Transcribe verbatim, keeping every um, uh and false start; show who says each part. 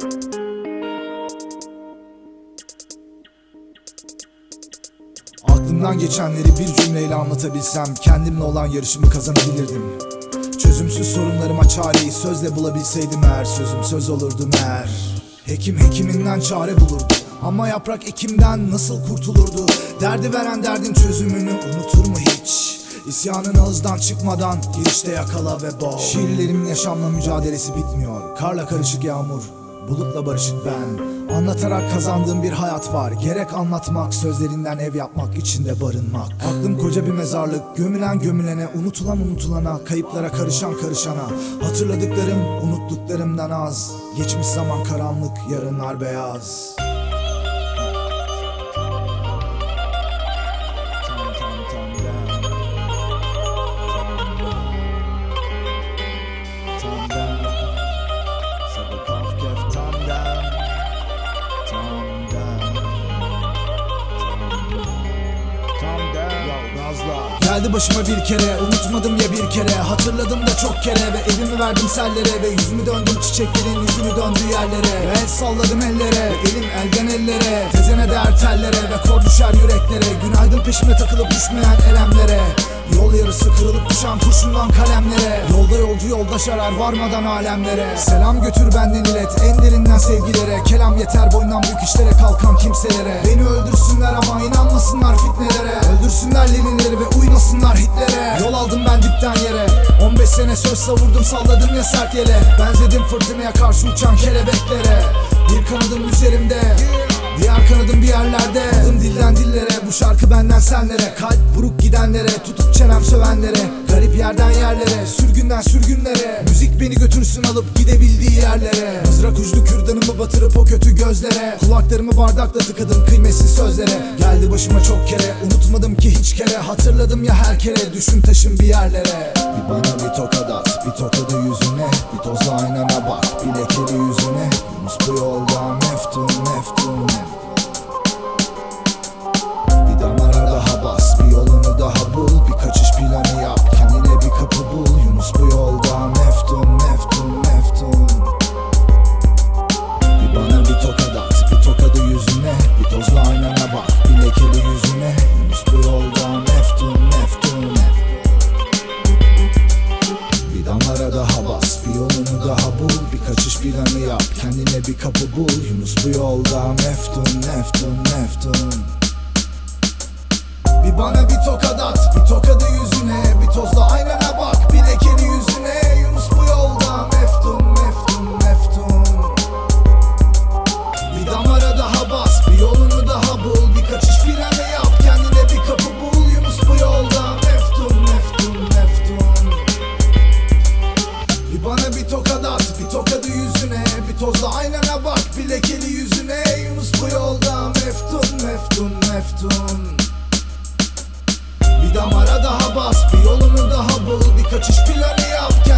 Speaker 1: Aklımdan geçenleri bir cümleyle anlatabilsem, kendimle olan yarışımı kazanabilirdim. Çözümsüz sorunlarıma çareyi sözle bulabilseydim eğer, sözüm söz olurdu meğer. Hekim hekiminden çare bulurdu ama yaprak ekimden nasıl kurtulurdu? Derdi veren derdin çözümünü unutur mu hiç? İsyanın ağızdan çıkmadan girişte yakala ve boğ. Şiirlerimin yaşamla mücadelesi bitmiyor. Karla karışık yağmur, bulutla barışık ben. Anlatarak kazandığım bir hayat var. Gerek anlatmak, sözlerinden ev yapmak, içinde barınmak. Aklım koca bir mezarlık, gömülen gömülene, unutulan unutulana, kayıplara karışan karışana. Hatırladıklarım unuttuklarımdan az. Geçmiş zaman karanlık, yarınlar beyaz. Geldi başıma bir kere, unutmadım ya bir kere. Hatırladım da çok kere ve elimi verdim sellere. Ve yüzümü döndüm çiçeklerin yüzünü döndüğü yerlere. Ve el salladım ellere, ve elim elden ellere. Tezene değer tellere ve kor düşer yüreklere. Günaydın peşime takılıp düşmeyen elemlere. Yol yarısı kırılıp düşen kurşundan kalemlere. Yolda yolcu yoldaş arar varmadan alemlere. Selam götür benden ilet en derinden sevgilere. Kelam yeter boyundan büyük işlere kalkan kimselere. Beni öldürsünler ama inanmasınlar fitnelere. Öldürsünler Leninleri ve uymasınlar Hitler'e. Yol aldım ben dipten yere, on beş sene söz savurdum salladım ya sert yele. Benzedim fırtınaya karşı uçan kelebeklere. Bir kanadım üzerimde, diğer kanadım bir yerlerde. Adım dilden dillere, bu şarkı benden senlere. Kalp buruk gidenlere, tutup çenem sövenlere. Garip yerden yerlere, sürgünden sürgünlere. Müzik beni götürsün alıp gidebildiği yerlere. Mızrak uçlu kürdanımı batırıp o kötü gözlere. Kulaklarımı bardakla tıkadım kıymetsiz sözlere. Geldi başıma çok kere, unutmadım ki hiç kere. Hatırladım ya her kere, düşün taşın bir yerlere. Bir bana bir tokat at, bir tokadı yüzüne. Bir tozla aynana bak, bir lekeli yüzüne. Yunus bu yolda meftun meftun. Bir damara daha bas, bir yolunu daha bul. Bir kaçış planı yap, kendine bir kapı bul. Yunus bu yolda meftun meftun meftun. Bir bana bir tokat at, bir tokadı yüzüne. Bir tozla aynana bak, bir lekeli yüzüne. Yunus bu yolda meftun meftun. Bir damara daha bas, bir yolunu daha bul. Bir kaçış planı yap, kendine bir kapı bul. Yunus bu yolda meftun meftun meftun. Bir bana bir tokat at, bir tokadı yüzüne. Bir tozla aynana bak, bir lekeli yüzüne. Yunus bu yolda meftun meftun meftun. Bir damara daha bas, bir yolunu daha bul. Bir kaçış planı yap, kendine bir kapı bul. Yunus bu yolda meftun meftun meftun. Bir bana bir tokat at, bir tokadı yüzüne. Bir tozla aynana bak, bir lekeli yüzüne. Yunus bu yolda meftun meftun meftun. Bir damara daha bas, bir yolunu daha bul. Bir kaçış planı yap.